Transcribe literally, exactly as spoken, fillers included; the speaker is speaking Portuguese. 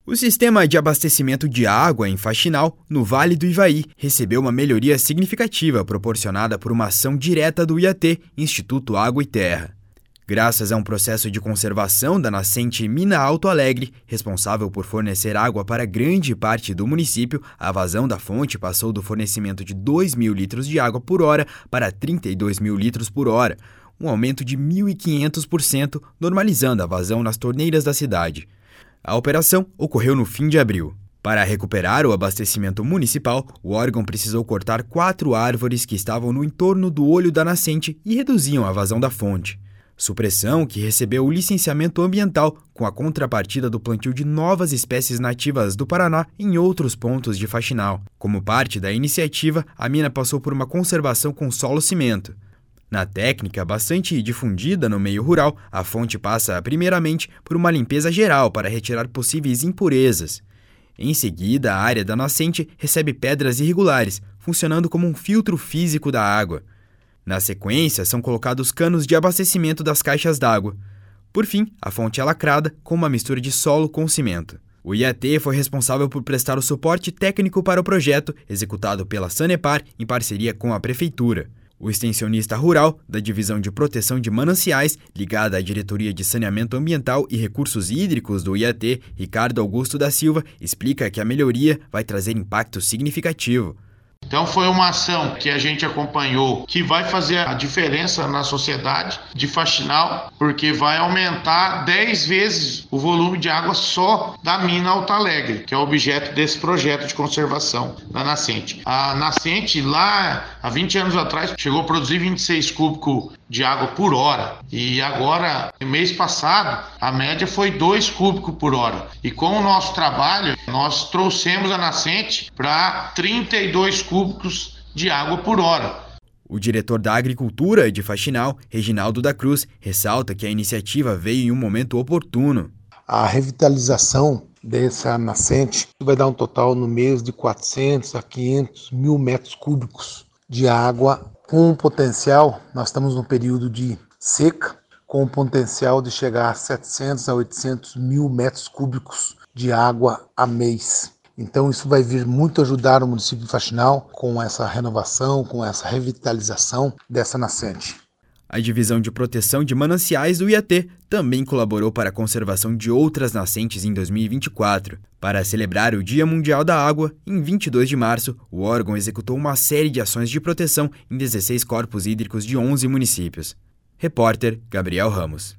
O sistema de abastecimento de água em Faxinal, no Vale do Ivaí, recebeu uma melhoria significativa proporcionada por uma ação direta do I A T, Instituto Água e Terra. Graças a um processo de conservação da nascente Mina Alto Alegre, responsável por fornecer água para grande parte do município, a vazão da fonte passou do fornecimento de dois mil litros de água por hora para trinta e dois mil litros por hora, um aumento de mil e quinhentos por cento, normalizando a vazão nas torneiras da cidade. A operação ocorreu no fim de abril. Para recuperar o abastecimento municipal, o órgão precisou cortar quatro árvores que estavam no entorno do olho da nascente e reduziam a vazão da fonte. Supressão que recebeu o licenciamento ambiental com a contrapartida do plantio de novas espécies nativas do Paraná em outros pontos de Faxinal. Como parte da iniciativa, a mina passou por uma conservação com solo-cimento. Na técnica bastante difundida no meio rural, a fonte passa primeiramente por uma limpeza geral para retirar possíveis impurezas. Em seguida, a área da nascente recebe pedras irregulares, funcionando como um filtro físico da água. Na sequência, são colocados canos de abastecimento das caixas d'água. Por fim, a fonte é lacrada com uma mistura de solo com cimento. O I A T foi responsável por prestar o suporte técnico para o projeto, executado pela Sanepar em parceria com a Prefeitura. O extensionista rural da Divisão de Proteção de Mananciais, ligada à Diretoria de Saneamento Ambiental e Recursos Hídricos do I A T, Ricardo Augusto da Silva, explica que a melhoria vai trazer impacto significativo. Então foi uma ação que a gente acompanhou, que vai fazer a diferença na sociedade de Faxinal, porque vai aumentar dez vezes o volume de água só da Mina Alto Alegre, que é o objeto desse projeto de conservação da nascente. A nascente lá, há vinte anos atrás, chegou a produzir vinte e seis cúbicos de água por hora. E agora, no mês passado, a média foi dois cúbicos por hora. E com o nosso trabalho, nós trouxemos a nascente para trinta e dois cúbicos de água por hora. O diretor da Agricultura de Faxinal, Reginaldo da Cruz, ressalta que a iniciativa veio em um momento oportuno. A revitalização dessa nascente vai dar um total no mês de quatrocentos a quinhentos mil metros cúbicos de água, com um potencial, nós estamos num período de seca, com um potencial de chegar a setecentos a oitocentos mil metros cúbicos de água a mês. Então isso vai vir muito ajudar o município de Faxinal com essa renovação, com essa revitalização dessa nascente. A Divisão de Proteção de Mananciais do I A T também colaborou para a conservação de outras nascentes em dois mil e vinte e quatro. Para celebrar o Dia Mundial da Água, em vinte e dois de março, o órgão executou uma série de ações de proteção em dezesseis corpos hídricos de onze municípios. Repórter Gabriel Ramos.